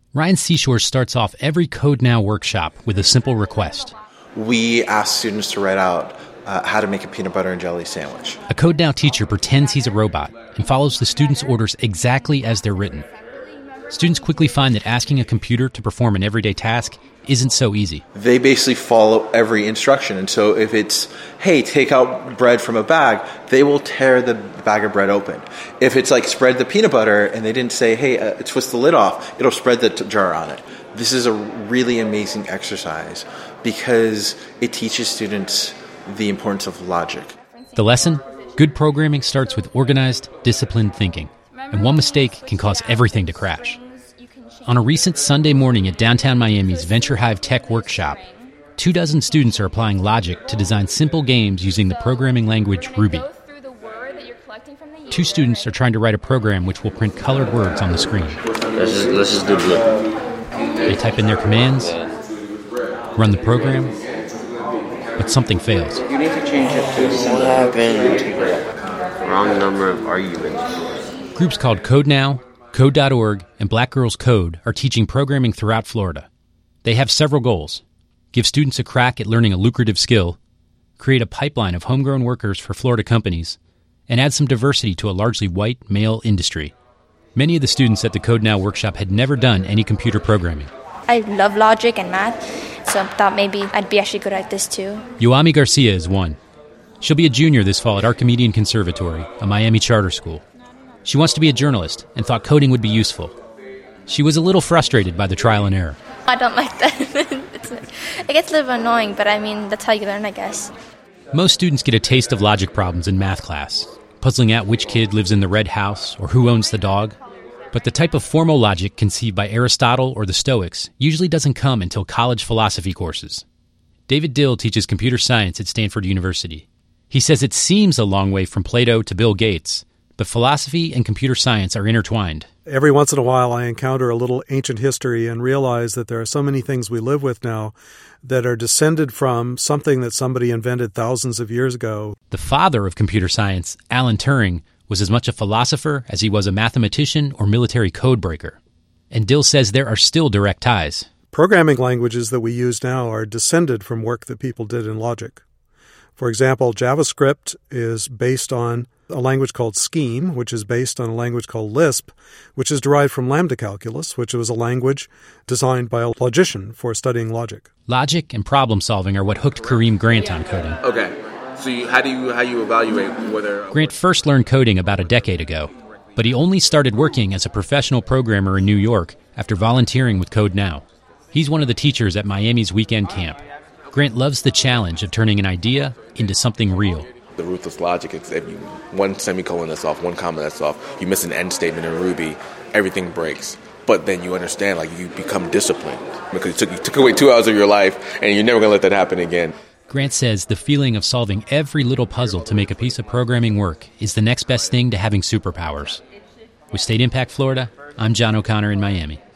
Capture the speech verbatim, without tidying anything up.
Ryan Seashore starts off every Code Now workshop with a simple request. We ask students to write out uh, how to make a peanut butter and jelly sandwich. A Code Now teacher pretends he's a robot and follows the students' orders exactly as they're written. Students quickly find that asking a computer to perform an everyday task isn't so easy. They basically follow every instruction. And so if it's, hey, take out bread from a bag, they will tear the bag of bread open. If it's like spread the peanut butter and they didn't say, hey, uh, twist the lid off, it'll spread the t- jar on it. This is a really amazing exercise because it teaches students the importance of logic. The lesson? Good programming starts with organized, disciplined thinking. And one mistake can cause everything to crash. On a recent Sunday morning at downtown Miami's Venture Hive Tech Workshop, two dozen students are applying logic to design simple games using the programming language Ruby. Two students are trying to write a program which will print colored words on the screen. Let's just, let's just do blue. They type in their commands, run the program, but something fails. You need to change it to what happened? Wrong number of arguments. Groups called Code Now, Code dot org, and Black Girls Code are teaching programming throughout Florida. They have several goals: give students a crack at learning a lucrative skill, create a pipeline of homegrown workers for Florida companies, and add some diversity to a largely white, male industry. Many of the students at the Code Now workshop had never done any computer programming. I love logic and math, so I thought maybe I'd be actually good at this too. Yoami Garcia is one. She'll be a junior this fall at Archimedean Conservatory, a Miami charter school. She wants to be a journalist and thought coding would be useful. She was a little frustrated by the trial and error. I don't like that. it's, it gets a little annoying, but I mean, that's how you learn, I guess. Most students get a taste of logic problems in math class, puzzling out which kid lives in the red house or who owns the dog. But the type of formal logic conceived by Aristotle or the Stoics usually doesn't come until college philosophy courses. David Dill teaches computer science at Stanford University. He says it seems a long way from Plato to Bill Gates, but philosophy and computer science are intertwined. Every once in a while I encounter a little ancient history and realize that there are so many things we live with now that are descended from something that somebody invented thousands of years ago. The father of computer science, Alan Turing, was as much a philosopher as he was a mathematician or military code breaker. And Dill says there are still direct ties. Programming languages that we use now are descended from work that people did in logic. For example, JavaScript is based on a language called Scheme, which is based on a language called Lisp, which is derived from lambda calculus, which was a language designed by a logician for studying logic. Logic and problem solving are what hooked Kareem Grant on coding. Okay. So you, how do you how you evaluate whether... Grant first learned coding about a decade ago, but he only started working as a professional programmer in New York after volunteering with Code Now. He's one of the teachers at Miami's weekend camp. Grant loves the challenge of turning an idea into something real. The ruthless logic is if you one semicolon that's off, one comma that's off, you miss an end statement in Ruby, everything breaks. But then you understand, like, you become disciplined because it took, you took away two hours of your life and you're never going to let that happen again. Grant says the feeling of solving every little puzzle to make a piece of programming work is the next best thing to having superpowers. With State Impact Florida, I'm John O'Connor in Miami.